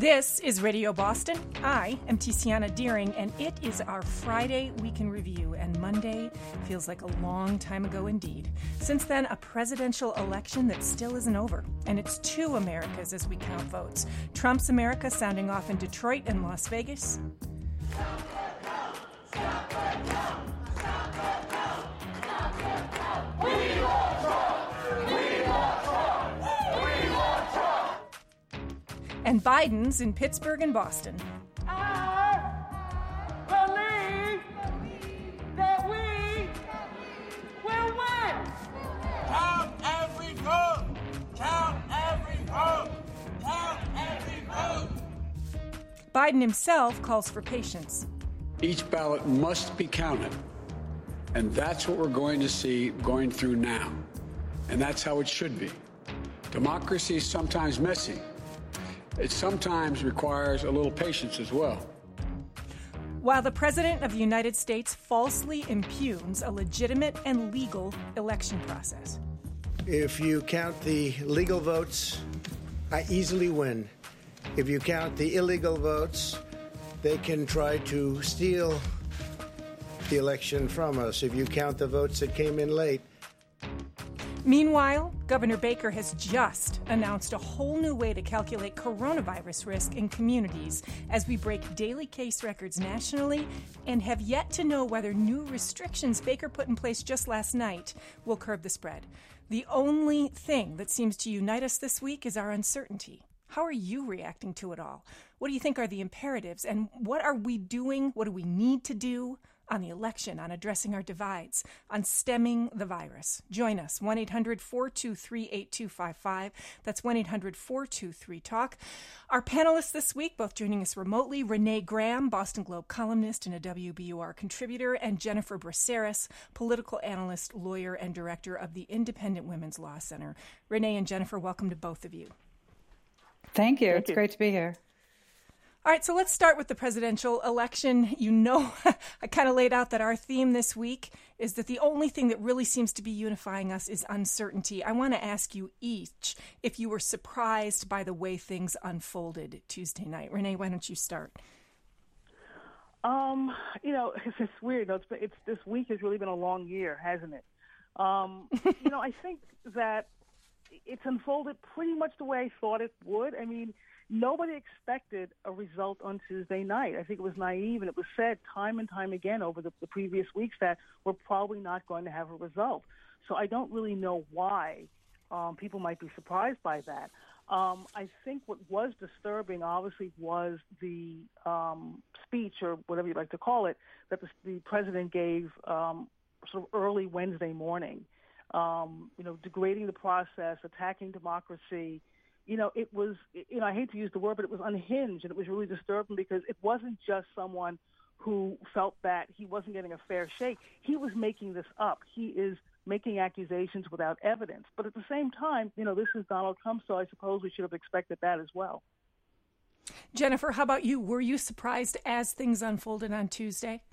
This is Radio Boston. I am Tiziana Deering, and it is our Friday Week in Review, and Monday feels like a long time ago indeed. Since then, a presidential election that still isn't over, and it's two Americas as we count votes. Trump's America sounding off in Detroit and Las Vegas. And Biden's in Pittsburgh and Boston. I believe that we will win. Count every vote. Count every vote. Count every vote. Biden himself calls for patience. Each ballot must be counted. And that's what we're going to see going through now. And that's how it should be. Democracy is sometimes messy. It sometimes requires a little patience as well. While the President of the United States falsely impugns a legitimate and legal election process. If you count the legal votes, I easily win. If you count the illegal votes, they can try to steal the election from us. If you count the votes that came in late. Meanwhile, Governor Baker has just announced a whole new way to calculate coronavirus risk in communities as we break daily case records nationally and have yet to know whether new restrictions Baker put in place just last night will curb the spread. The only thing that seems to unite us this week is our uncertainty. How are you reacting to it all? What do you think are the imperatives? And what are we doing? What do we need to do on the election, on addressing our divides, on stemming the virus? Join us, 1-800-423-8255. That's 1-800-423-TALK. Our panelists this week, both joining us remotely, Renee Graham, Boston Globe columnist and a WBUR contributor, and Jennifer Braceras, political analyst, lawyer, and director of the Independent Women's Law Center. Renee and Jennifer, welcome to both of you. Thank you. It's great to be here. All right, so let's start with the presidential election. You know, I kind of laid out that our theme this week is that the only thing that really seems to be unifying us is uncertainty. I want to ask you each if you were surprised by the way things unfolded Tuesday night. Renee, why don't you start? It's weird. It's this week has really been a long year, hasn't it? I think that it's unfolded pretty much the way I thought it would. I mean, nobody expected a result on Tuesday night. I think it was naive, and it was said time and time again over the previous weeks that we're probably not going to have a result. So I don't really know why people might be surprised by that. I think what was disturbing, obviously, was the speech, or whatever you'd like to call it, that the president gave sort of early Wednesday morning, degrading the process, attacking democracy. It was, I hate to use the word, but it was unhinged, and it was really disturbing because it wasn't just someone who felt that he wasn't getting a fair shake. He was making this up. He is making accusations without evidence. But at the same time, this is Donald Trump, so I suppose we should have expected that as well. Jennifer, how about you? Were you surprised as things unfolded on Tuesday?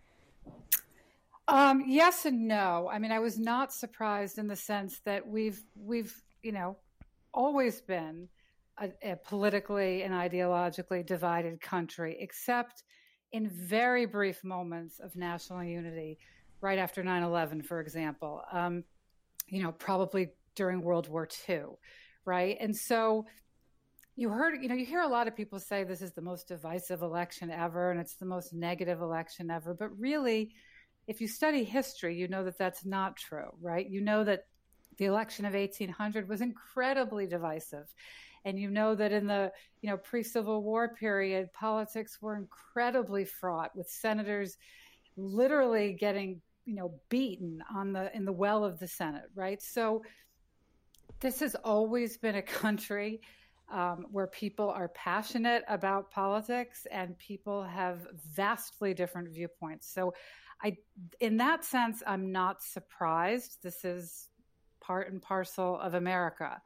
Yes and no. I mean, I was not surprised in the sense that we've always been a politically and ideologically divided country, except in very brief moments of national unity, right after 9/11, for example, probably during World War II, right? And so you hear a lot of people say this is the most divisive election ever, and it's the most negative election ever. But really, if you study history, you know that that's not true, right? You know that the election of 1800 was incredibly divisive. And you know that in the pre-Civil War period, politics were incredibly fraught, with senators literally getting beaten in the well of the Senate, right? So this has always been a country where people are passionate about politics and people have vastly different viewpoints. So in that sense, I'm not surprised. This is part and parcel of America.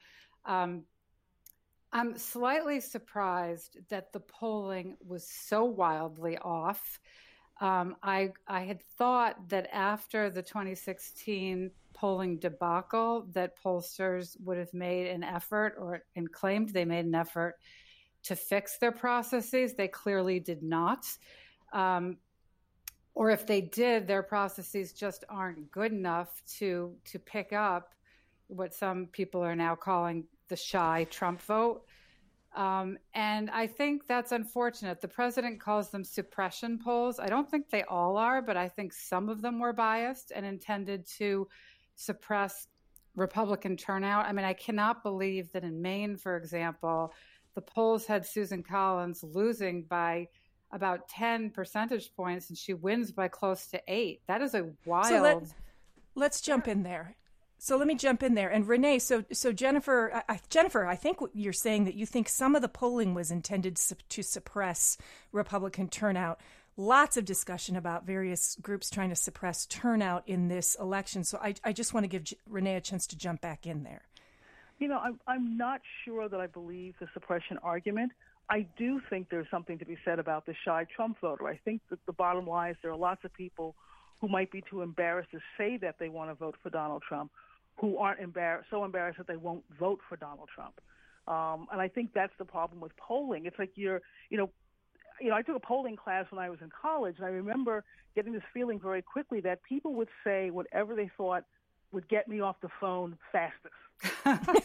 I'm slightly surprised that the polling was so wildly off. I had thought that after the 2016 polling debacle that pollsters would have made an effort and claimed they made an effort to fix their processes. They clearly did not. Or if they did, their processes just aren't good enough to pick up what some people are now calling the shy Trump vote. And I think that's unfortunate. The president calls them suppression polls. I don't think they all are, but I think some of them were biased and intended to suppress Republican turnout. I mean, I cannot believe that in Maine, for example, the polls had Susan Collins losing by about 10 percentage points, and she wins by close to 8. That is a wild... So let's jump in there. So let me jump in there. And Renee, so Jennifer, I think you're saying that you think some of the polling was intended to suppress Republican turnout. Lots of discussion about various groups trying to suppress turnout in this election. So I just want to give Renee a chance to jump back in there. You know, I'm not sure that I believe the suppression argument. I do think there's something to be said about the shy Trump voter. I think that the bottom line is there are lots of people who might be too embarrassed to say that they want to vote for Donald Trump, who aren't so embarrassed that they won't vote for Donald Trump. And I think that's the problem with polling. It's like I took a polling class when I was in college, and I remember getting this feeling very quickly that people would say whatever they thought would get me off the phone fastest.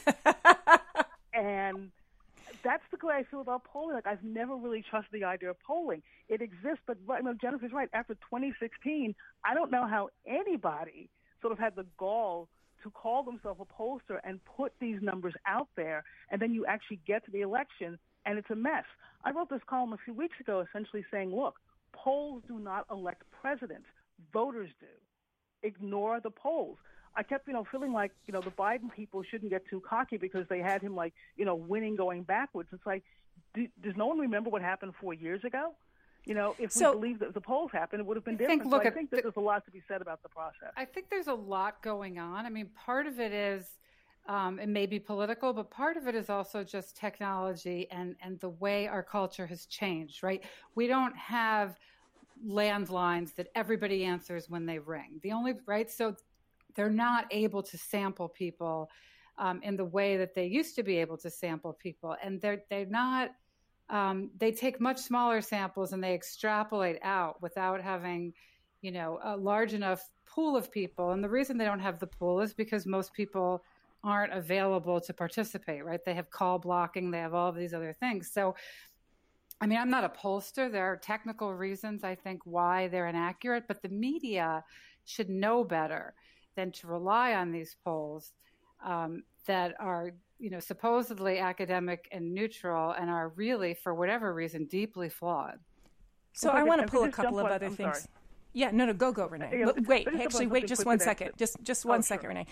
And that's the way I feel about polling. Like, I've never really trusted the idea of polling. It exists, but Jennifer's right. After 2016, I don't know how anybody sort of had the gall to call themselves a pollster and put these numbers out there, and then you actually get to the election, and it's a mess. I wrote this column a few weeks ago essentially saying, look, polls do not elect presidents. Voters do. Ignore the polls. I kept, feeling like, the Biden people shouldn't get too cocky because they had him, winning going backwards. It's like, does no one remember what happened 4 years ago? If we believe that the polls happened, it would have been different. I think that there's a lot to be said about the process. I think there's a lot going on. I mean, part of it is, it may be political, but part of it is also just technology and the way our culture has changed, right? We don't have landlines that everybody answers when they ring. So they're not able to sample people in the way that they used to be able to sample people. And they're not, they take much smaller samples and they extrapolate out without having, a large enough pool of people. And the reason they don't have the pool is because most people aren't available to participate, right? They have call blocking, they have all of these other things. So, I mean, I'm not a pollster. There are technical reasons, I think, why they're inaccurate, but the media should know better than to rely on these polls that are, supposedly academic and neutral and are really, for whatever reason, deeply flawed. So I want to pull a couple of other things. Sorry. Yeah, no, go, Renee. Wait, just 1 second. Just 1 second, Renee.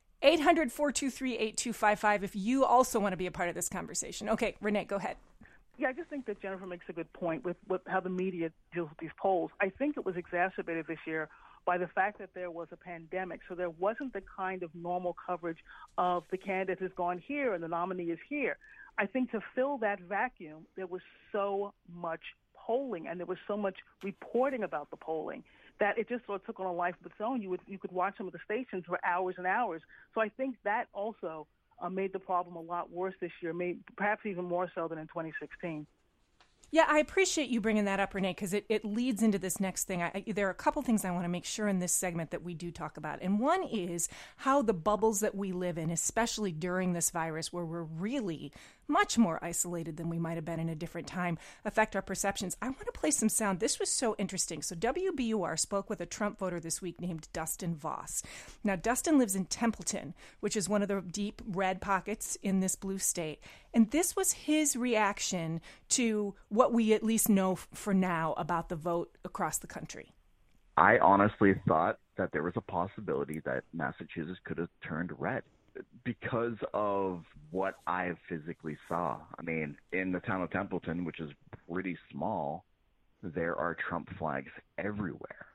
800-423-8255 if you also want to be a part of this conversation. Okay, Renee, go ahead. Yeah, I just think that Jennifer makes a good point with how the media deals with these polls. I think it was exacerbated this year by the fact that there was a pandemic. So there wasn't the kind of normal coverage of the candidate has gone here and the nominee is here. I think to fill that vacuum, there was so much polling and there was so much reporting about the polling that it just sort of took on a life of its own. You could watch some of the stations for hours and hours. So I think that also made the problem a lot worse this year, perhaps even more so than in 2016. Yeah, I appreciate you bringing that up, Renee, because it leads into this next thing. There are a couple things I want to make sure in this segment that we do talk about. And one is how the bubbles that we live in, especially during this virus, where we're really much more isolated than we might have been in a different time, affect our perceptions. I want to play some sound. This was so interesting. So WBUR spoke with a Trump voter this week named Dustin Voss. Now, Dustin lives in Templeton, which is one of the deep red pockets in this blue state. And this was his reaction to what we at least know for now about the vote across the country. I honestly thought that there was a possibility that Massachusetts could have turned red because of what I physically saw. I mean, in the town of Templeton, which is pretty small, there are Trump flags everywhere.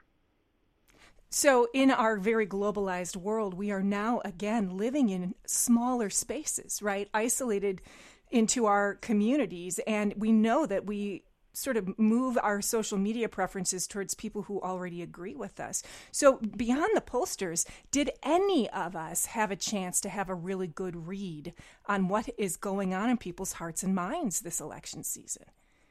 So in our very globalized world, we are now, again, living in smaller spaces, right? Isolated into our communities. And we know that we sort of move our social media preferences towards people who already agree with us. So beyond the pollsters, did any of us have a chance to have a really good read on what is going on in people's hearts and minds this election season?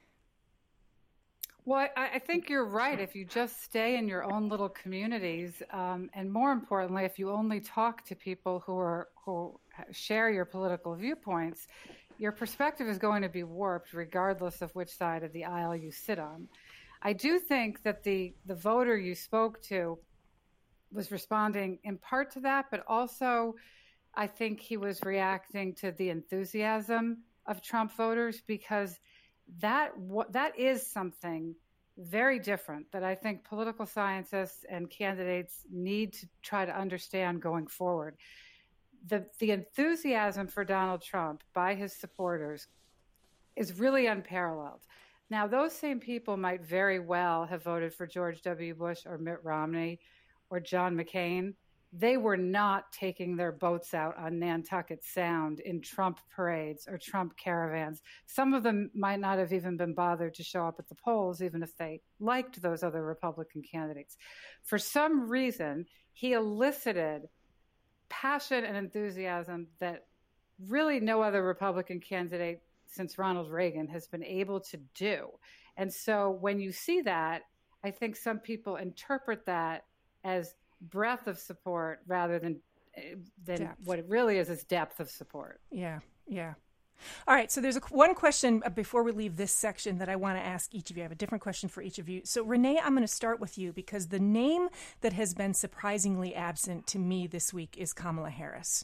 Well, I think you're right. If you just stay in your own little communities, and more importantly, if you only talk to people who share your political viewpoints, your perspective is going to be warped regardless of which side of the aisle you sit on. I do think that the voter you spoke to was responding in part to that, but also I think he was reacting to the enthusiasm of Trump voters, because that is something very different that I think political scientists and candidates need to try to understand going forward. The enthusiasm for Donald Trump by his supporters is really unparalleled. Now, those same people might very well have voted for George W. Bush or Mitt Romney or John McCain. They were not taking their boats out on Nantucket Sound in Trump parades or Trump caravans. Some of them might not have even been bothered to show up at the polls, even if they liked those other Republican candidates. For some reason, he elicited passion and enthusiasm that really no other Republican candidate since Ronald Reagan has been able to do. And so when you see that, I think some people interpret that as breadth of support rather than what it really is depth of support. Yeah. All right, so there's one question before we leave this section that I want to ask each of you. I have a different question for each of you. So, Renee, I'm going to start with you because the name that has been surprisingly absent to me this week is Kamala Harris.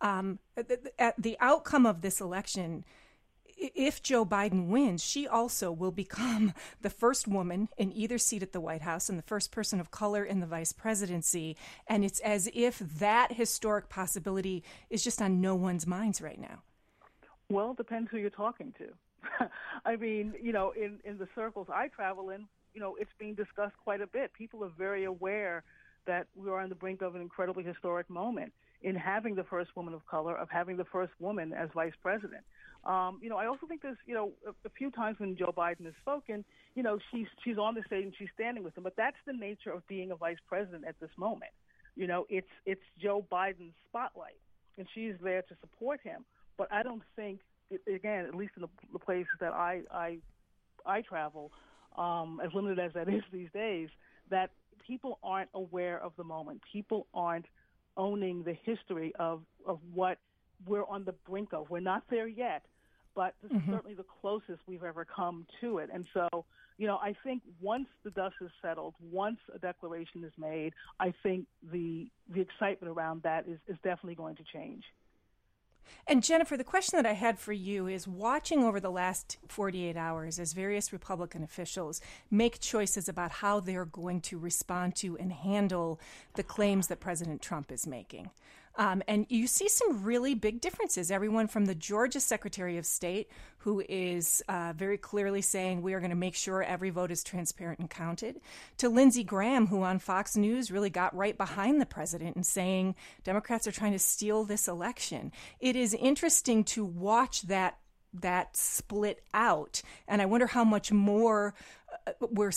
The outcome of this election, if Joe Biden wins, she also will become the first woman in either seat at the White House and the first person of color in the vice presidency. And it's as if that historic possibility is just on no one's minds right now. Well, it depends who you're talking to. I mean, in the circles I travel in, it's being discussed quite a bit. People are very aware that we are on the brink of an incredibly historic moment in having the first woman of color, of having the first woman as vice president. I also think there's, a few times when Joe Biden has spoken, she's on the stage and she's standing with him. But that's the nature of being a vice president at this moment. It's Joe Biden's spotlight, and she's there to support him. But I don't think, again, at least in the places that I travel, as limited as that is these days, that people aren't aware of the moment. People aren't owning the history of what we're on the brink of. We're not there yet, but this is certainly the closest we've ever come to it. And so, I think once the dust is settled, once a declaration is made, I think the excitement around that is definitely going to change. And Jennifer, the question that I had for you is, watching over the last 48 hours as various Republican officials make choices about how they're going to respond to and handle the claims that President Trump is making. And you see some really big differences. Everyone from the Georgia Secretary of State, who is very clearly saying we are going to make sure every vote is transparent and counted, to Lindsey Graham, who on Fox News really got right behind the president and saying Democrats are trying to steal this election. It is interesting to watch that split out, and I wonder how much more we're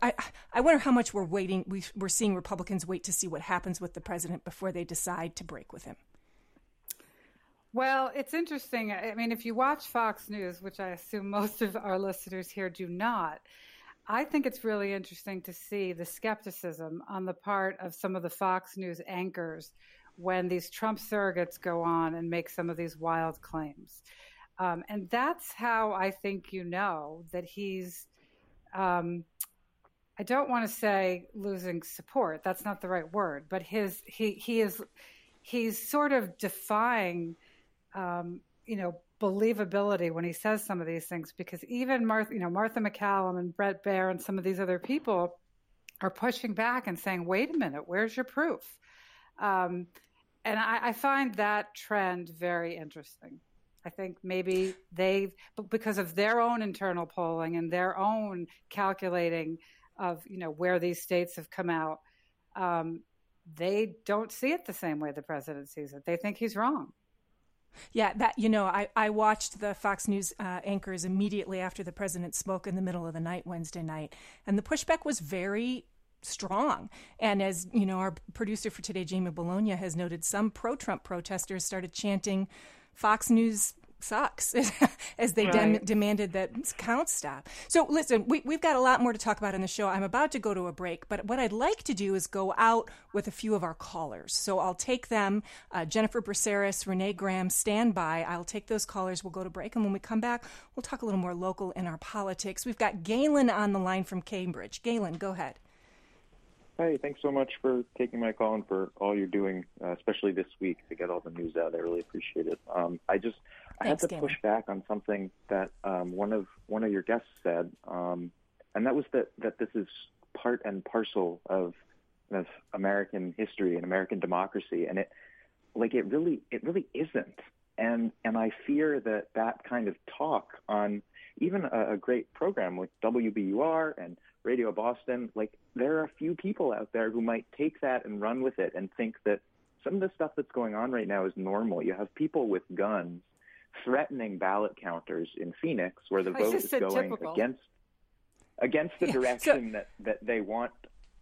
waiting. We're seeing Republicans wait to see what happens with the president before they decide to break with him. Well, it's interesting. I mean, if you watch Fox News, which I assume most of our listeners here do not, I think it's really interesting to see the skepticism on the part of some of the Fox News anchors when these Trump surrogates go on and make some of these wild claims. And that's how I think that he's, I don't want to say losing support. That's not the right word. But he's sort of defying, believability when he says some of these things, because even Martha McCallum and Bret Baier and some of these other people are pushing back and saying, wait a minute, where's your proof? And I find that trend very interesting. I think maybe because of their own internal polling and their own calculating of, where these states have come out, they don't see it the same way the president sees it. They think he's wrong. Yeah, that I watched the Fox News anchors immediately after the president spoke in the middle of the night Wednesday night, and the pushback was very strong. And as you know, our producer for today, Jamie Bologna, has noted, some pro-Trump protesters started chanting Fox News sucks as they demanded that count stop. So listen, we've got a lot more to talk about in the show. I'm about to go to a break, but what I'd like to do is go out with a few of our callers. So I'll take them. Jennifer Braceras, Renee Graham, stand by. I'll take those callers. We'll go to break, and when we come back, we'll talk a little more local in our politics. We've got Galen on the line from Cambridge. Galen, go ahead. Hi, thanks so much for taking my call and for all you're doing, especially this week, to get all the news out. I really appreciate it. I had to push back on something that one of your guests said, and that was that this is part and parcel of American history and American democracy, and it really isn't. And I fear that kind of talk on even a great program like WBUR and Radio Boston, there are a few people out there who might take that and run with it and think that some of the stuff that's going on right now is normal. You have people with guns threatening ballot counters in Phoenix, where the vote is going against the direction that they want.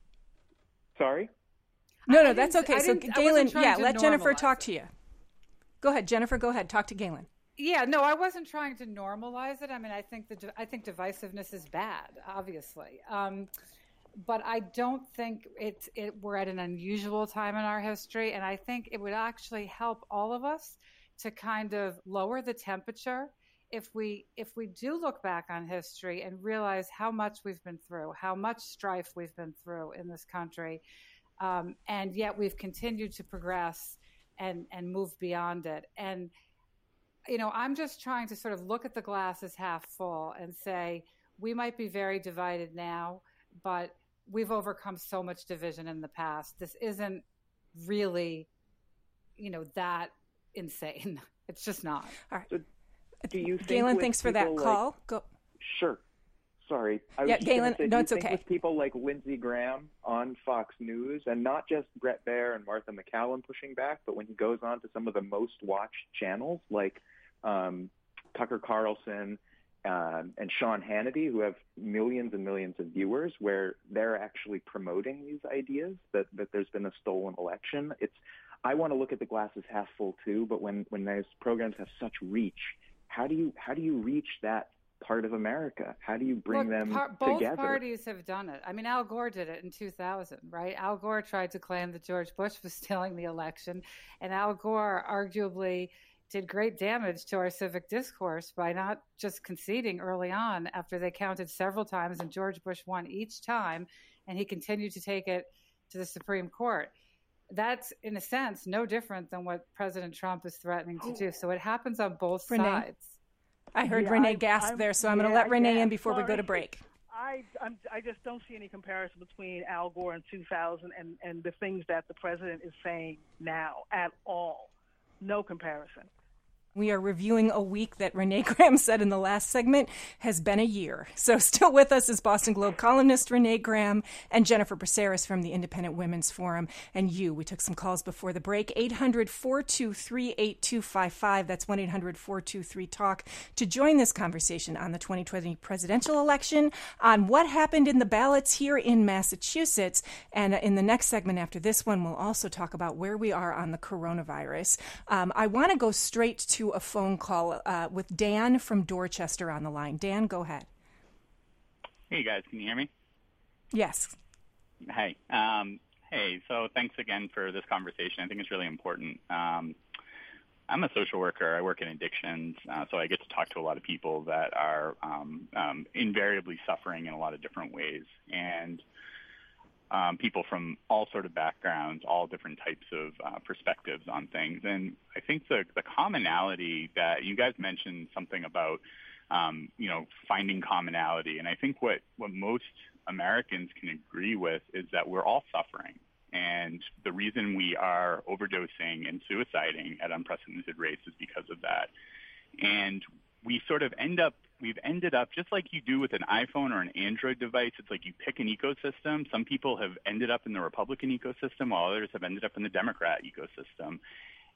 Sorry? No, that's okay. So Galen, let Jennifer talk to you. Go ahead, Jennifer. Go ahead. Talk to Galen. Yeah, no, I wasn't trying to normalize it. I mean, I think divisiveness is bad, obviously, but I don't think we're at an unusual time in our history, and I think it would actually help all of us to kind of lower the temperature if we do look back on history and realize how much we've been through, how much strife we've been through in this country, and yet we've continued to progress and move beyond it. And I'm just trying to sort of look at the glass as half full and say, we might be very divided now, but we've overcome so much division in the past. This isn't really, that insane. It's just not. All right. So do you think Galen, thanks for that call. Go. Sure. Sorry. Galen, it's okay. With people like Lindsey Graham on Fox News, and not just Bret Baier and Martha MacCallum pushing back, but when he goes on to some of the most watched channels like Tucker Carlson and Sean Hannity, who have millions and millions of viewers, where they're actually promoting these ideas that there's been a stolen election. I want to look at the glass as half full too, but when those programs have such reach, how do you reach that part of America? How do you bring them together? Both parties have done it. I mean, Al Gore did it in 2000, right? Al Gore tried to claim that George Bush was stealing the election, and Al Gore arguably did great damage to our civic discourse by not just conceding early on after they counted several times, and George Bush won each time, and he continued to take it to the Supreme Court. That's, in a sense, no different than what President Trump is threatening to do. So it happens on both sides. I heard Renee gasp there, so I'm going to let Renee in before we go to break. I just don't see any comparison between Al Gore in 2000 and the things that the president is saying now at all. No comparison. We are reviewing a week that Renee Graham said in the last segment has been a year. So still with us is Boston Globe columnist Renee Graham and Jennifer Braceras from the Independent Women's Forum. And we took some calls before the break. 800-423-8255. That's 1-800-423-TALK to join this conversation on the 2020 presidential election, on what happened in the ballots here in Massachusetts. And in the next segment after this one, we'll also talk about where we are on the coronavirus. I want to go straight to a phone call with Dan from Dorchester on the line. Dan, go ahead. Hey, guys. Can you hear me? Yes. Hey. So thanks again for this conversation. I think it's really important. I'm a social worker. I work in addictions, so I get to talk to a lot of people that are invariably suffering in a lot of different ways. And people from all sort of backgrounds, all different types of perspectives on things. And I think the commonality that you guys mentioned something about, finding commonality. And I think what most Americans can agree with is that we're all suffering. And the reason we are overdosing and suiciding at unprecedented rates is because of that. And we sort of we've ended up just like you do with an iPhone or an Android device. It's like you pick an ecosystem. Some people have ended up in the Republican ecosystem while others have ended up in the Democrat ecosystem.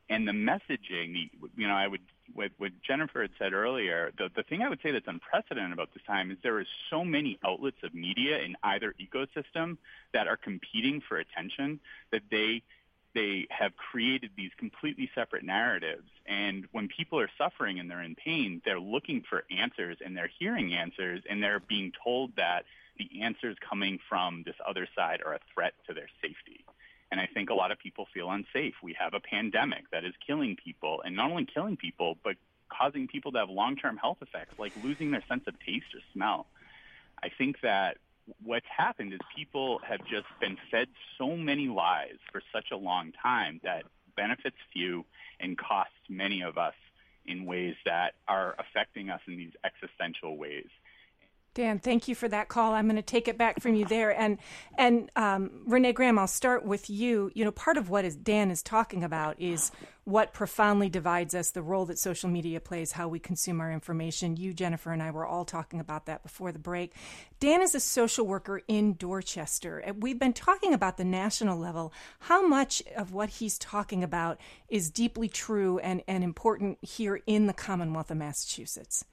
And the messaging, what Jennifer had said earlier, the thing I would say that's unprecedented about this time is there are so many outlets of media in either ecosystem that are competing for attention that they have created these completely separate narratives. And when people are suffering and they're in pain, they're looking for answers and they're hearing answers and they're being told that the answers coming from this other side are a threat to their safety. And I think a lot of people feel unsafe. We have a pandemic that is killing people, and not only killing people, but causing people to have long-term health effects like losing their sense of taste or smell. I think that what's happened is people have just been fed so many lies for such a long time that benefits few and costs many of us in ways that are affecting us in these existential ways. Dan, thank you for that call. I'm going to take it back from you there. And Renee Graham, I'll start with you. You know, part of what Dan is talking about is what profoundly divides us, the role that social media plays, how we consume our information. You, Jennifer, and I were all talking about that before the break. Dan is a social worker in Dorchester. We've been talking about the national level. How much of what he's talking about is deeply true and important here in the Commonwealth of Massachusetts?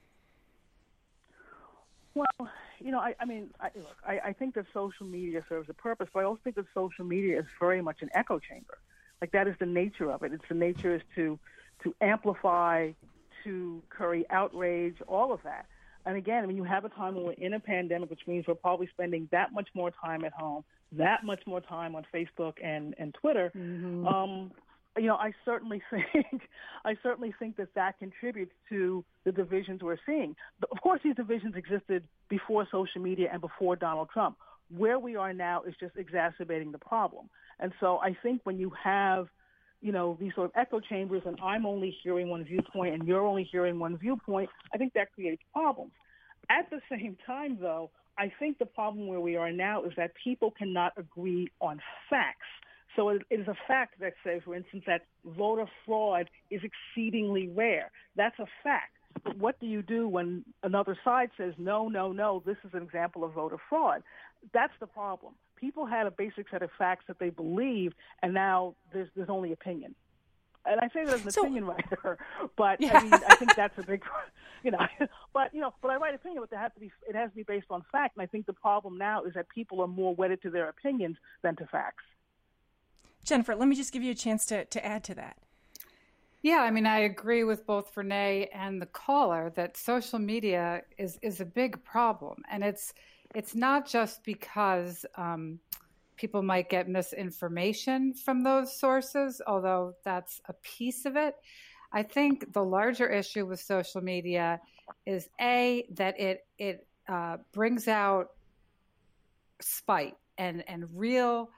Well, you know, I think that social media serves a purpose, but I also think that social media is very much an echo chamber. Like, that is the nature of it. It's the nature is to amplify, to curry outrage, all of that. And again, I mean, you have a time when we're in a pandemic, which means we're probably spending that much more time at home, that much more time on Facebook and Twitter. Mm-hmm. You know, I certainly think that contributes to the divisions we're seeing. Of course, these divisions existed before social media and before Donald Trump. Where we are now is just exacerbating the problem. And so I think when you have, you know, these sort of echo chambers and I'm only hearing one viewpoint and you're only hearing one viewpoint, I think that creates problems. At the same time, though, I think the problem where we are now is that people cannot agree on facts. So it is a fact that says, for instance, that voter fraud is exceedingly rare. That's a fact. But what do you do when another side says, no, this is an example of voter fraud? That's the problem. People had a basic set of facts that they believed, and now there's only opinion. And I say that as an opinion writer, but yeah. I mean, I think that's a big, but I write opinion, but it has to be based on fact. And I think the problem now is that people are more wedded to their opinions than to facts. Jennifer, let me just give you a chance to add to that. Yeah, I mean, I agree with both Renee and the caller that social media is a big problem. And it's not just because people might get misinformation from those sources, although that's a piece of it. I think the larger issue with social media is, A, that it brings out spite and real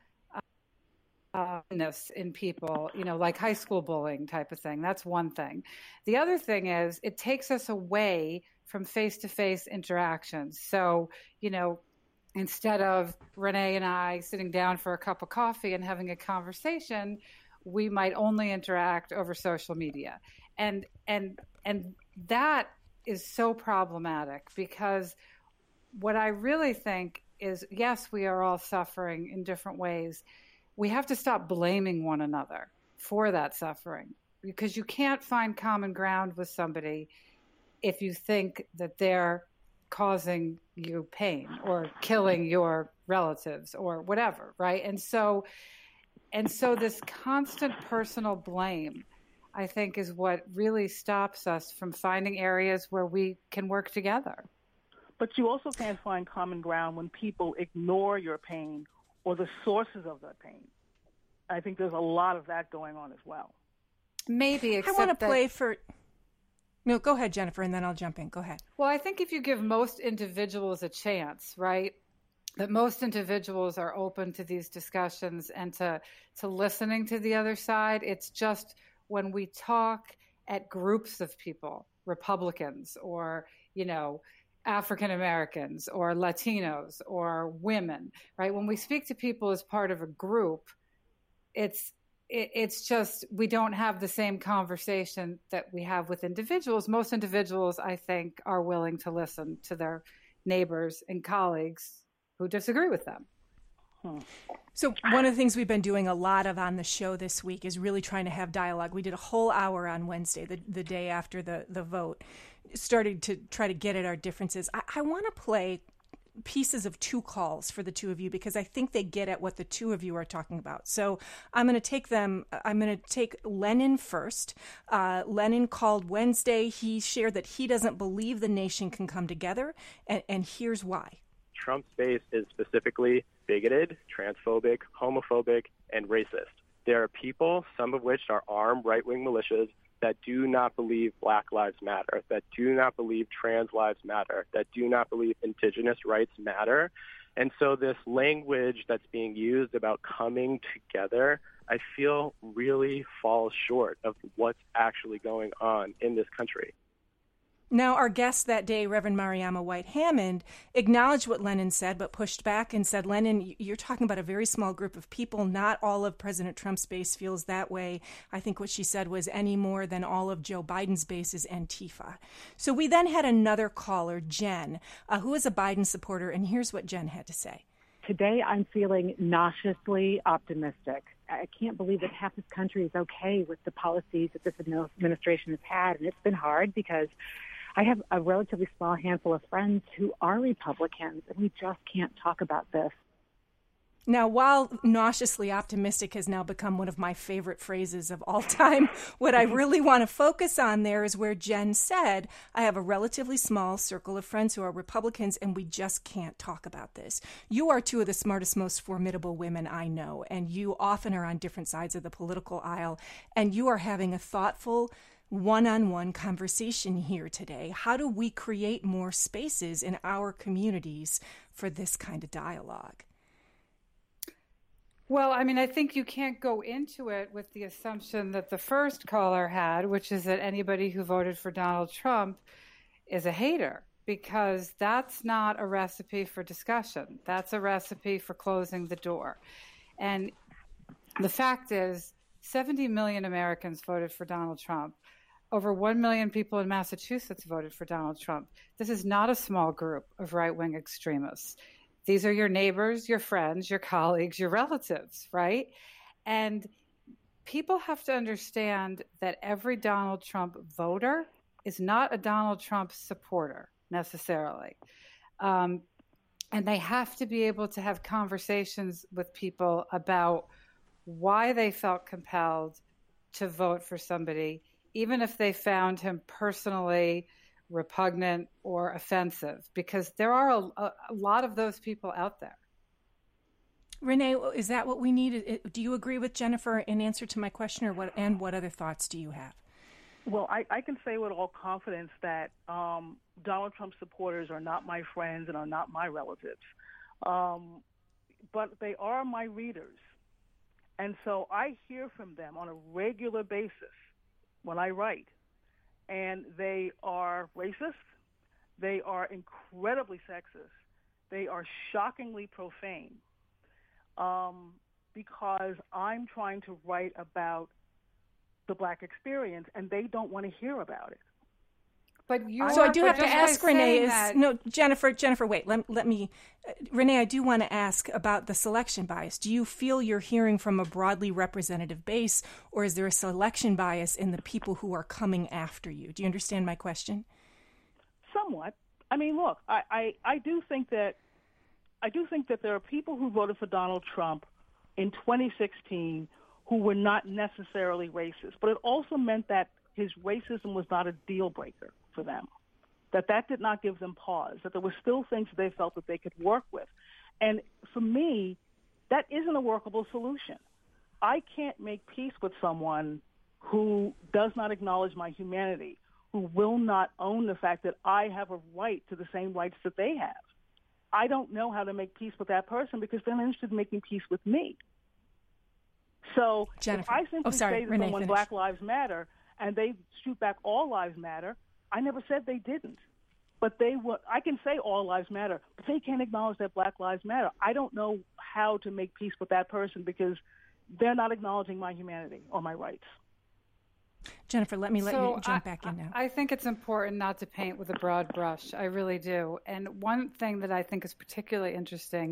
in people, like high school bullying type of thing. That's one thing. The other thing is it takes us away from face-to-face interactions. So, instead of Renee and I sitting down for a cup of coffee and having a conversation, we might only interact over social media. And that is so problematic, because what I really think is, yes, we are all suffering in different ways. We have to stop blaming one another for that suffering, because you can't find common ground with somebody if you think that they're causing you pain or killing your relatives or whatever, right? And so this constant personal blame, I think, is what really stops us from finding areas where we can work together. But you also can't find common ground when people ignore your pain or the sources of that pain. I think there's a lot of that going on as well. Maybe, except I want to play for... No, go ahead, Jennifer, and then I'll jump in. Go ahead. Well, I think if you give most individuals a chance, right, that most individuals are open to these discussions and to listening to the other side. It's just when we talk at groups of people, Republicans or, African Americans or Latinos or women, right? When we speak to people as part of a group, it's just, we don't have the same conversation that we have with individuals. Most individuals, I think, are willing to listen to their neighbors and colleagues who disagree with them. So one of the things we've been doing a lot of on the show this week is really trying to have dialogue. We did a whole hour on Wednesday, the day after the vote, started to try to get at our differences. I want to play pieces of two calls for the two of you because I think they get at what the two of you are talking about. So I'm going to take Lennon first. Lennon called Wednesday. He shared that he doesn't believe the nation can come together, and here's why. Trump's base is specifically bigoted, transphobic, homophobic, and racist. There are people, some of which are armed right-wing militias, that do not believe Black Lives Matter, that do not believe trans lives matter, that do not believe indigenous rights matter. And so this language that's being used about coming together, I feel really falls short of what's actually going on in this country. Now, our guest that day, Reverend Mariama White Hammond, acknowledged what Lennon said, but pushed back and said, Lennon, you're talking about a very small group of people. Not all of President Trump's base feels that way. I think what she said was any more than all of Joe Biden's base is Antifa. So we then had another caller, Jen, who is a Biden supporter, and here's what Jen had to say. Today, I'm feeling nauseously optimistic. I can't believe that half this country is okay with the policies that this administration has had, and it's been hard because I have a relatively small handful of friends who are Republicans, and we just can't talk about this. Now, while nauseously optimistic has now become one of my favorite phrases of all time, what I really want to focus on there is where Jen said, I have a relatively small circle of friends who are Republicans, and we just can't talk about this. You are two of the smartest, most formidable women I know, and you often are on different sides of the political aisle, and you are having a thoughtful, one-on-one conversation here today. How do we create more spaces in our communities for this kind of dialogue? Well, I mean, I think you can't go into it with the assumption that the first caller had, which is that anybody who voted for Donald Trump is a hater, because that's not a recipe for discussion. That's a recipe for closing the door. And the fact is, 70 million Americans voted for Donald Trump. Over 1 million people in Massachusetts voted for Donald Trump. This is not a small group of right-wing extremists. These are your neighbors, your friends, your colleagues, your relatives, right? And people have to understand that every Donald Trump voter is not a Donald Trump supporter necessarily. And they have to be able to have conversations with people about why they felt compelled to vote for somebody, even if they found him personally repugnant or offensive, because there are a lot of those people out there. Renee, is that what we need? Do you agree with Jennifer in answer to my question, or what other thoughts do you have? Well, I can say with all confidence that Donald Trump supporters are not my friends and are not my relatives, but they are my readers. And so I hear from them on a regular basis when I write. And they are racist. They are incredibly sexist. They are shockingly profane because I'm trying to write about the Black experience, and they don't want to hear about it. But so I do have to ask Renee. Jennifer, wait. Let me, Renee. I do want to ask about the selection bias. Do you feel you're hearing from a broadly representative base, or is there a selection bias in the people who are coming after you? Do you understand my question? Somewhat. I mean, look, I do think that there are people who voted for Donald Trump in 2016 who were not necessarily racist, but it also meant that his racism was not a deal breaker for them, that did not give them pause, that there were still things that they felt that they could work with. And for me, that isn't a workable solution. I can't make peace with someone who does not acknowledge my humanity, who will not own the fact that I have a right to the same rights that they have. I don't know how to make peace with that person because they're not interested in making peace with me. So Jennifer. If I simply say to Renee, someone, finish. Black Lives Matter, and they shoot back all lives matter, I never said they didn't. But I can say all lives matter, but they can't acknowledge that Black Lives Matter. I don't know how to make peace with that person because they're not acknowledging my humanity or my rights. Jennifer, let me you jump back in now. I think it's important not to paint with a broad brush. I really do. And one thing that I think is particularly interesting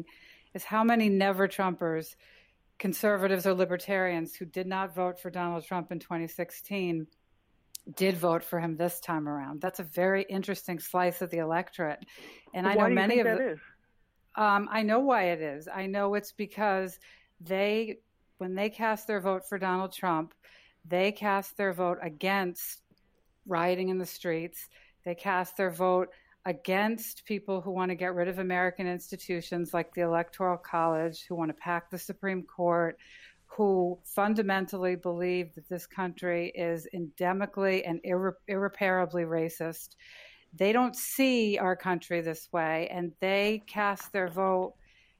is how many never-Trumpers, conservatives or libertarians who did not vote for Donald Trump in 2016 did vote for him this time around. That's a very interesting slice of the electorate. And I know many of them. I know why it is. I know it's because when they cast their vote for Donald Trump, they cast their vote against rioting in the streets. They cast their vote against people who want to get rid of American institutions like the Electoral College, who want to pack the Supreme Court, who fundamentally believe that this country is endemically and irreparably racist. They don't see our country this way, and they cast their vote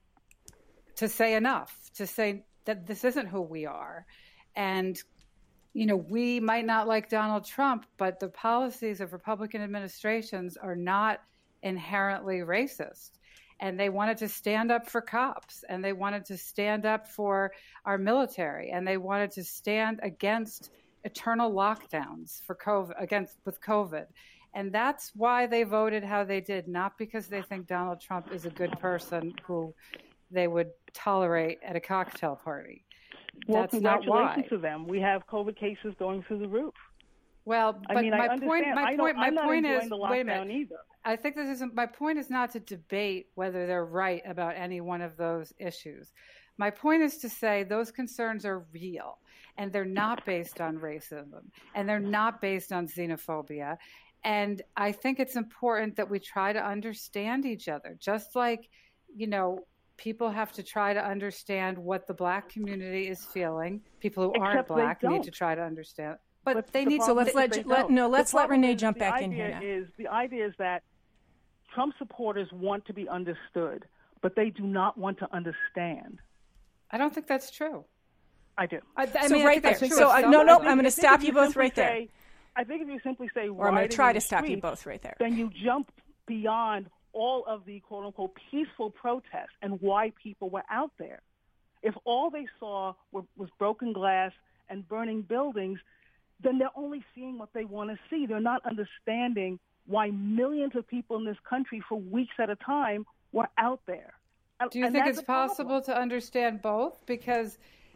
to say enough, to say that this isn't who we are. And, you know, we might not like Donald Trump, but the policies of Republican administrations are not inherently racist. And they wanted to stand up for cops, and they wanted to stand up for our military, and they wanted to stand against eternal lockdowns for COVID. And that's why they voted how they did, not because they think Donald Trump is a good person who they would tolerate at a cocktail party. Well, That's not why. congratulations to them. We have COVID cases going through the roof. Well, but I mean, my I point is, the wait a minute. Either. I think this isn't. My point is not to debate whether they're right about any one of those issues. My point is to say those concerns are real, and they're not based on racism, and they're not based on xenophobia. And I think it's important that we try to understand each other, just like, you know, people have to try to understand what the Black community is feeling. People who aren't Black need to try to understand. But they need. So let's let Renee jump back in here now. The idea is that Trump supporters want to be understood, but they do not want to understand. I don't think that's true. I do. I'm going to stop you both right there. I think if you simply say, or I'm going to try to stop you both right there, then you jump beyond all of the quote-unquote peaceful protests and why people were out there. If all they saw was broken glass and burning buildings, then they're only seeing what they want to see. They're not understanding why millions of people in this country for weeks at a time were out there. Do you think it's possible to understand both? Because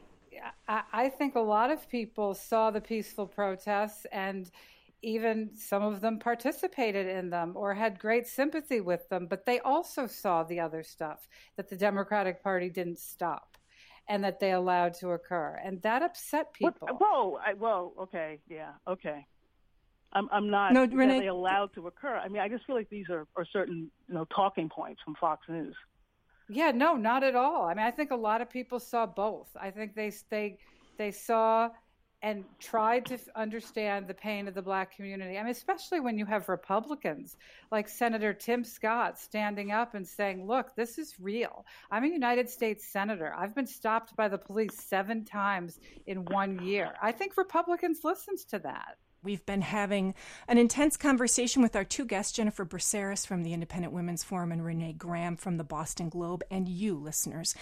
I think a lot of people saw the peaceful protests, and even some of them participated in them or had great sympathy with them, but they also saw the other stuff that the Democratic Party didn't stop and that they allowed to occur. And that upset people. Okay. I'm not Renee, that they allowed to occur. I mean, I just feel like these are certain, talking points from Fox News. Yeah, no, not at all. I mean, I think a lot of people saw both. I think they saw and tried to understand the pain of the Black community. I mean, especially when you have Republicans like Senator Tim Scott standing up and saying, look, this is real. I'm a United States Senator. I've been stopped by the police 7 times in 1 year. I think Republicans listened to that. We've been having an intense conversation with our two guests, Jennifer Braceras from the Independent Women's Forum and Renee Graham from the Boston Globe, and you, listeners,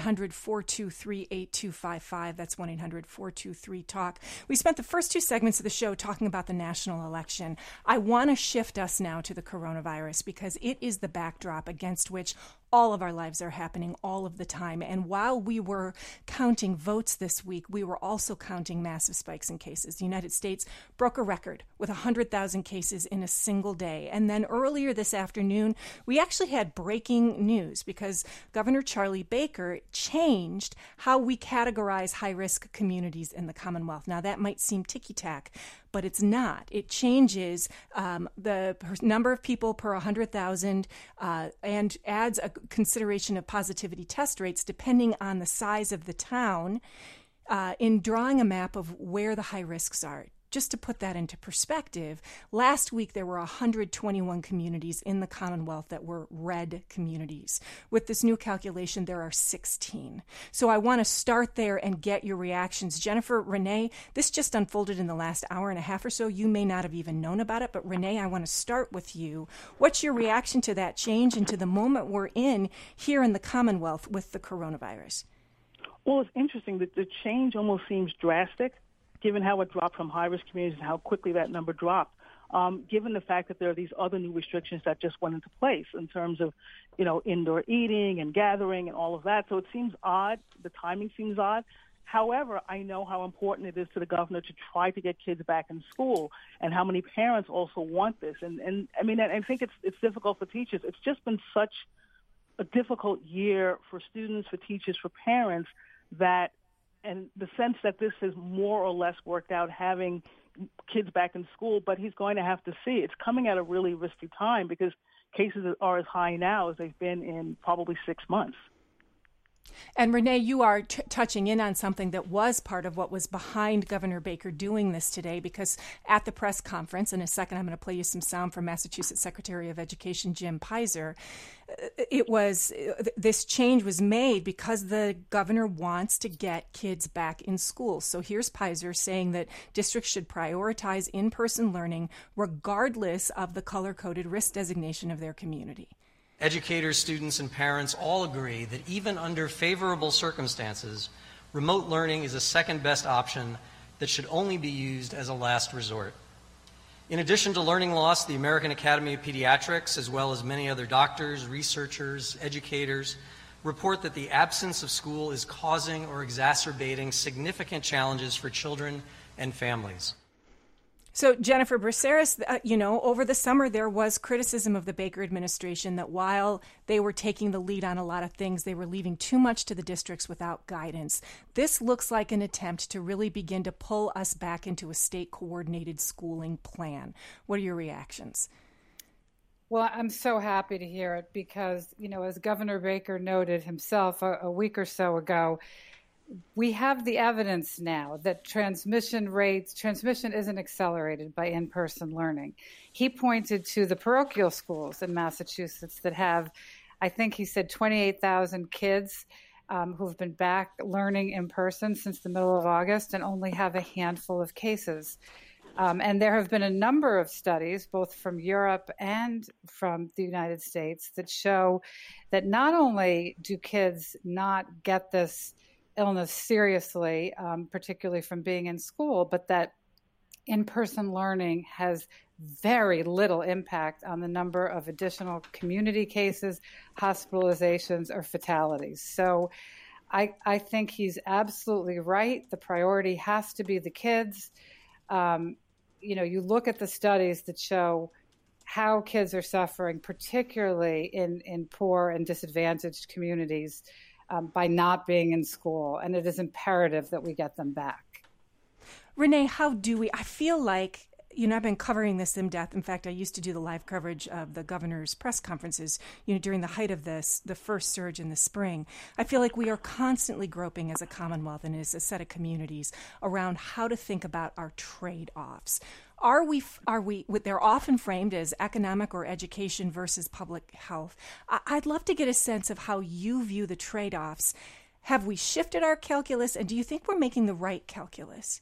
800-423-8255. That's 1-800-423-TALK. We spent the first 2 segments of the show talking about the national election. I want to shift us now to the coronavirus because it is the backdrop against which all of our lives are happening all of the time. And while we were counting votes this week, we were also counting massive spikes in cases. The United States broke a record with 100,000 cases in a single day. And then earlier this afternoon, we actually had breaking news because Governor Charlie Baker changed how we categorize high-risk communities in the Commonwealth. Now, that might seem ticky-tack, but it's not. It changes the number of people per 100,000 and adds a consideration of positivity test rates depending on the size of the town in drawing a map of where the high risks are. Just to put that into perspective, last week there were 121 communities in the Commonwealth that were red communities. With this new calculation, there are 16. So I want to start there and get your reactions. Jennifer, Renee, this just unfolded in the last hour and a half or so. You may not have even known about it, but Renee, I want to start with you. What's your reaction to that change and to the moment we're in here in the Commonwealth with the coronavirus? Well, it's interesting that the change almost seems drastic, given how it dropped from high-risk communities and how quickly that number dropped. given the fact that there are these other new restrictions that just went into place in terms of, indoor eating and gathering and all of that. So it seems odd. The timing seems odd. However, I know how important it is to the governor to try to get kids back in school, and how many parents also want this. And I mean, I think it's difficult for teachers. It's just been such a difficult year for students, for teachers, for parents, and the sense that this is more or less worked out, having kids back in school, but he's going to have to see. It's coming at a really risky time because cases are as high now as they've been in probably 6 months. And Renee, you are touching in on something that was part of what was behind Governor Baker doing this today, because at the press conference, in a second I'm going to play you some sound from Massachusetts Secretary of Education Jim Pizer, this change was made because the governor wants to get kids back in school. So here's Pizer saying that districts should prioritize in-person learning regardless of the color-coded risk designation of their community. Educators, students, and parents all agree that even under favorable circumstances, remote learning is a second-best option that should only be used as a last resort. In addition to learning loss, the American Academy of Pediatrics, as well as many other doctors, researchers, educators, report that the absence of school is causing or exacerbating significant challenges for children and families. So, Jennifer Braceras, over the summer there was criticism of the Baker administration that while they were taking the lead on a lot of things, they were leaving too much to the districts without guidance. This looks like an attempt to really begin to pull us back into a state-coordinated schooling plan. What are your reactions? Well, I'm so happy to hear it because, as Governor Baker noted himself a week or so ago, we have the evidence now that transmission isn't accelerated by in-person learning. He pointed to the parochial schools in Massachusetts that have, I think he said, 28,000 kids who've been back learning in person since the middle of August and only have a handful of cases. And there have been a number of studies, both from Europe and from the United States, that show that not only do kids not get this illness seriously, particularly from being in school, but that in-person learning has very little impact on the number of additional community cases, hospitalizations, or fatalities. So I think he's absolutely right. The priority has to be the kids. You look at the studies that show how kids are suffering, particularly in poor and disadvantaged communities, by not being in school, and it is imperative that we get them back. Renee, I feel like, I've been covering this in depth. In fact, I used to do the live coverage of the governor's press conferences, during the height of the first surge in the spring. I feel like we are constantly groping as a Commonwealth and as a set of communities around how to think about our trade-offs. Are we? They're often framed as economic or education versus public health. I'd love to get a sense of how you view the trade-offs. Have we shifted our calculus, and do you think we're making the right calculus?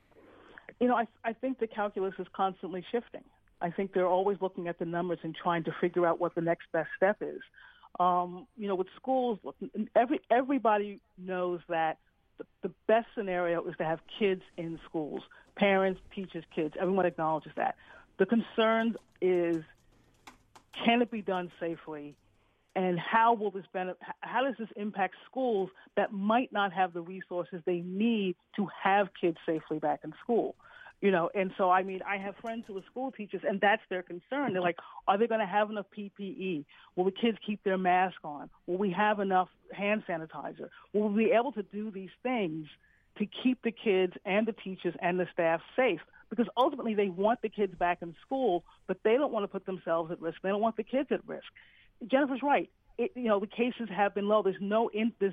I think the calculus is constantly shifting. I think they're always looking at the numbers and trying to figure out what the next best step is. With schools, everybody knows that the best scenario is to have kids in schools. Parents, teachers, kids, everyone acknowledges that. The concern is, can it be done safely? And how does this impact schools that might not have the resources they need to have kids safely back in school? And so, I have friends who are school teachers, and that's their concern. They're like, are they going to have enough PPE? Will the kids keep their mask on? Will we have enough hand sanitizer? Will we be able to do these things to keep the kids and the teachers and the staff safe? Because ultimately they want the kids back in school, but they don't want to put themselves at risk. They don't want the kids at risk. Jennifer's right. The cases have been low. There's no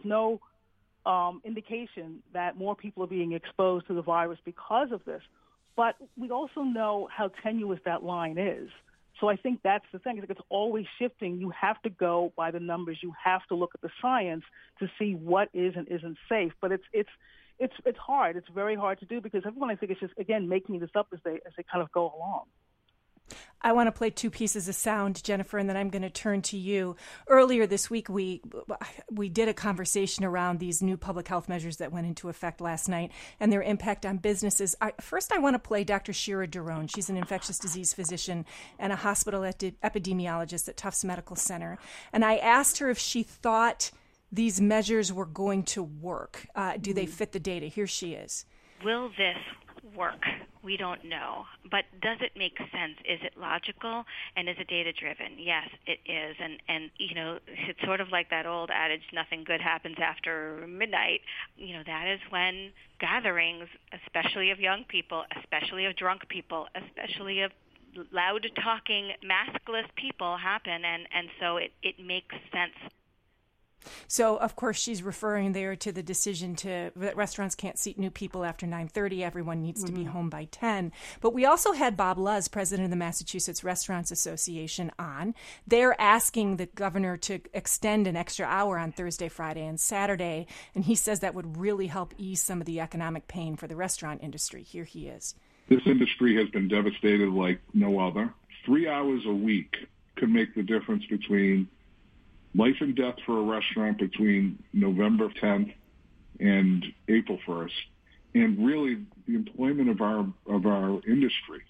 indication that more people are being exposed to the virus because of this. But we also know how tenuous that line is. So I think that's the thing. It's always shifting. You have to go by the numbers. You have to look at the science to see what is and isn't safe. But it's hard. It's very hard to do because everyone, I think, is just, again, making this up as they kind of go along. I want to play two pieces of sound, Jennifer, and then I'm going to turn to you. Earlier this week, we did a conversation around these new public health measures that went into effect last night and their impact on businesses. First, I want to play Dr. Shira Daron. She's an infectious disease physician and a hospital epidemiologist at Tufts Medical Center. And I asked her if she thought these measures were going to work. Do they fit the data? Here she is. Will this work? We don't know. But does it make sense? Is it logical? And is it data-driven? Yes, it is. And you know, it's sort of like that old adage, nothing good happens after midnight. You know, that is when gatherings, especially of young people, especially of drunk people, especially of loud-talking, maskless people happen. And so it makes sense. So, of course, she's referring there to the decision that restaurants can't seat new people after 9:30. Everyone needs to be home by 10. But we also had Bob Luz, president of the Massachusetts Restaurants Association, on. They're asking the governor to extend an extra hour on Thursday, Friday, and Saturday. And he says that would really help ease some of the economic pain for the restaurant industry. Here he is. This industry has been devastated like no other. 3 hours a week could make the difference between life and death for a restaurant between November 10th and April 1st, and really the employment of our industry.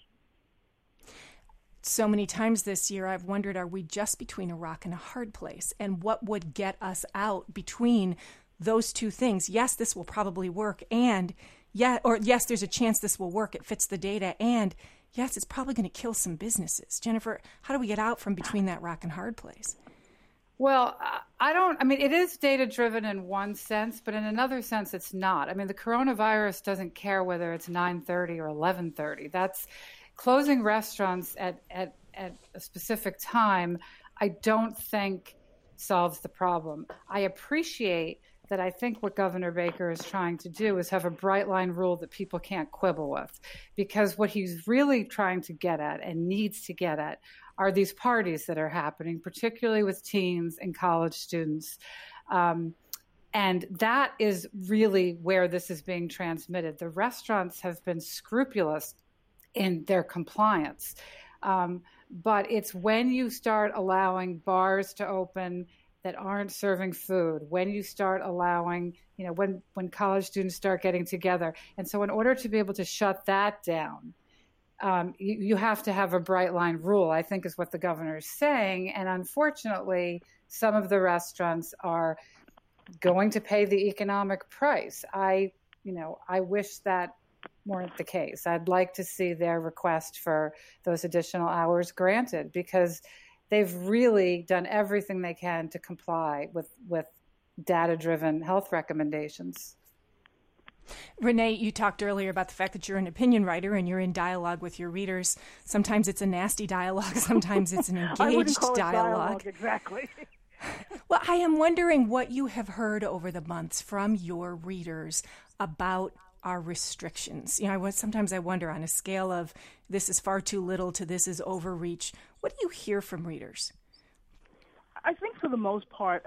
So many times this year, I've wondered, are we just between a rock and a hard place? And what would get us out between those two things? Yes, this will probably work, and yes, there's a chance this will work. It fits the data, and yes, it's probably going to kill some businesses. Jennifer, how do we get out from between that rock and hard place? Well, it is data-driven in one sense, but in another sense, it's not. I mean, the coronavirus doesn't care whether it's 9:30 or 11:30. That's closing restaurants at a specific time, I don't think solves the problem. I appreciate that. I think what Governor Baker is trying to do is have a bright line rule that people can't quibble with, because what he's really trying to get at and needs to get at are these parties that are happening, particularly with teens and college students. And that is really where this is being transmitted. The restaurants have been scrupulous in their compliance. But it's when you start allowing bars to open that aren't serving food, when you start allowing, when college students start getting together. And so in order to be able to shut that down, you have to have a bright line rule, I think is what the governor is saying. And unfortunately, some of the restaurants are going to pay the economic price. I wish that weren't the case. I'd like to see their request for those additional hours granted, because they've really done everything they can to comply with data-driven health recommendations. Renee, you talked earlier about the fact that you're an opinion writer and you're in dialogue with your readers. Sometimes it's a nasty dialogue. Sometimes it's an engaged I wouldn't call it dialogue. Exactly. Well, I am wondering what you have heard over the months from your readers about our restrictions. Sometimes I wonder, on a scale of this is far too little to this is overreach, what do you hear from readers? I think for the most part,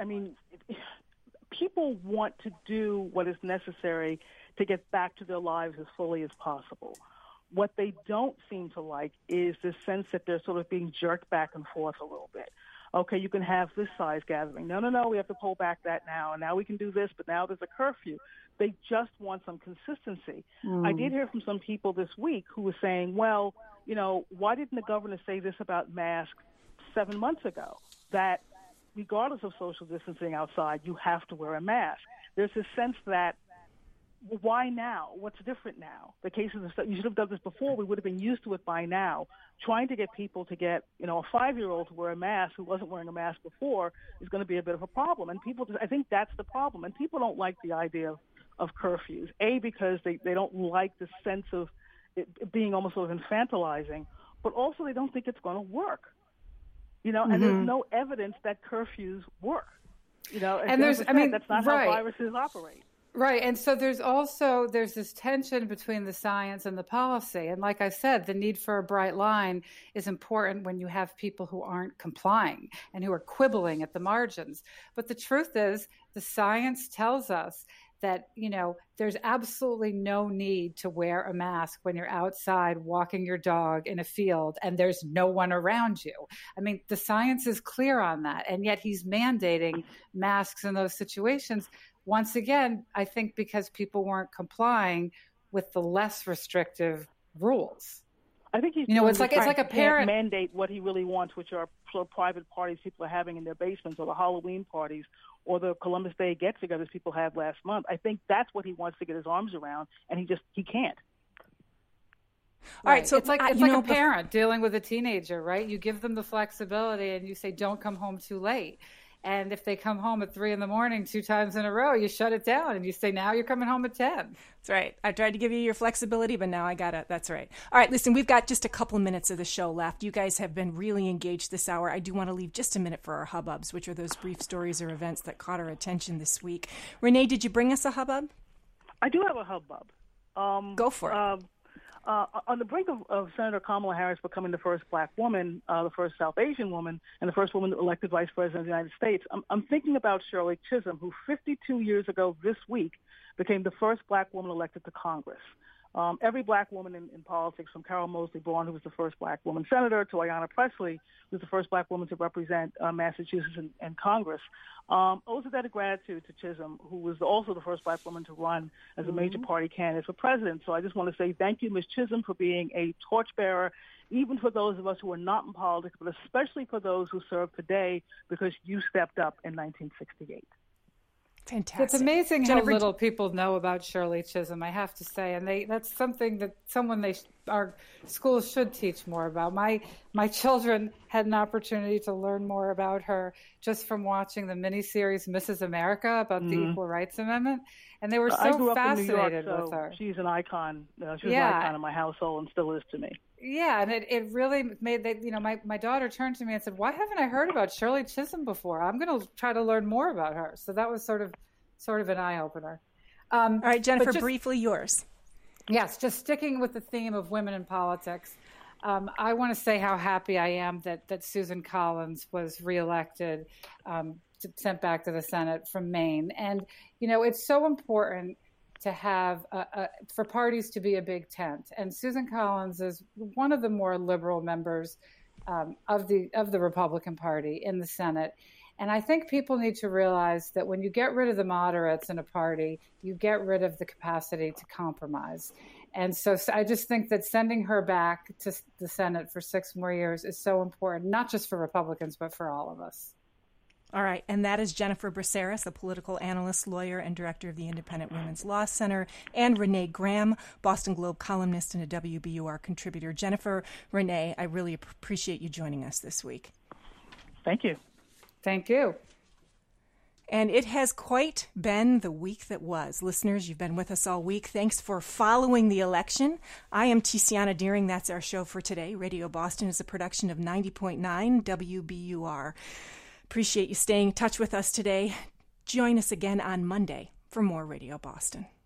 people want to do what is necessary to get back to their lives as fully as possible. What they don't seem to like is the sense that they're sort of being jerked back and forth a little bit. Okay, you can have this size gathering. No, we have to pull back that now. And now we can do this, but now there's a curfew. They just want some consistency. I did hear from some people this week who were saying, well, why didn't the governor say this about masks 7 months ago? That regardless of social distancing outside, you have to wear a mask. There's this sense that, why now? What's different now? The cases you should have done this before. We would have been used to it by now. Trying to get people to get, a 5-year-old to wear a mask who wasn't wearing a mask before is going to be a bit of a problem. And I think that's the problem. And people don't like the idea of curfews, because they don't like the sense of it being almost sort of infantilizing, but also they don't think it's going to work. And there's no evidence that curfews work. And that's not how viruses operate. Right. And so there's this tension between the science and the policy. And like I said, the need for a bright line is important when you have people who aren't complying and who are quibbling at the margins. But the truth is, the science tells us that, there's absolutely no need to wear a mask when you're outside walking your dog in a field and there's no one around you. I mean, the science is clear on that. And yet he's mandating masks in those situations. Once again, I think because people weren't complying with the less restrictive rules. I think he's it's like a parent mandate what he really wants, which are sort of private parties people are having in their basements, or the Halloween parties, or the Columbus Day get-togethers people had last month. I think that's what he wants to get his arms around, and he can't. All right, so it's like a parent dealing with a teenager, right? You give them the flexibility, and you say, "Don't come home too late." And if they come home at 3 a.m. 2 times in a row, you shut it down and you say, now you're coming home at 10. That's right. I tried to give you your flexibility, but now I got it. That's right. All right, listen, we've got just a couple minutes of the show left. You guys have been really engaged this hour. I do want to leave just a minute for our hubbubs, which are those brief stories or events that caught our attention this week. Renee, did you bring us a hubbub? I do have a hubbub. Go for it. On the brink of Senator Kamala Harris becoming the first black woman, the first South Asian woman, and the first woman elected vice president of the United States, I'm thinking about Shirley Chisholm, who 52 years ago this week became the first black woman elected to Congress. Every black woman in politics, from Carol Moseley Braun, who was the first black woman senator, to Ayanna Pressley, who was the first black woman to represent Massachusetts in Congress, owes a debt of gratitude to Chisholm, who was also the first black woman to run as a major party candidate for president. So I just want to say thank you, Ms. Chisholm, for being a torchbearer, even for those of us who are not in politics, but especially for those who serve today, because you stepped up in 1968. Fantastic. It's amazing how little people know about Shirley Chisholm, I have to say, and that's something that our schools should teach more about. My children had an opportunity to learn more about her just from watching the miniseries Mrs. America about the Equal Rights Amendment, and they were so fascinated with her. She's an icon. She was an icon in my household and still is to me. Yeah, and it really made that, my daughter turned to me and said, why haven't I heard about Shirley Chisholm before? I'm going to try to learn more about her. So that was sort of an eye-opener. All right, Jennifer, briefly yours. Yes, just sticking with the theme of women in politics, I want to say how happy I am that Susan Collins was reelected, sent back to the Senate from Maine. And, it's so important to have for parties to be a big tent. And Susan Collins is one of the more liberal members of the Republican Party in the Senate. And I think people need to realize that when you get rid of the moderates in a party, you get rid of the capacity to compromise. And so I just think that sending her back to the Senate for 6 more years is so important, not just for Republicans, but for all of us. All right, and that is Jennifer Braceras, a political analyst, lawyer, and director of the Independent Women's Law Center, and Renee Graham, Boston Globe columnist and a WBUR contributor. Jennifer, Renee, I really appreciate you joining us this week. Thank you. Thank you. And it has quite been the week that was. Listeners, you've been with us all week. Thanks for following the election. I am Tiziana Deering. That's our show for today. Radio Boston is a production of 90.9 WBUR. Appreciate you staying in touch with us today. Join us again on Monday for more Radio Boston.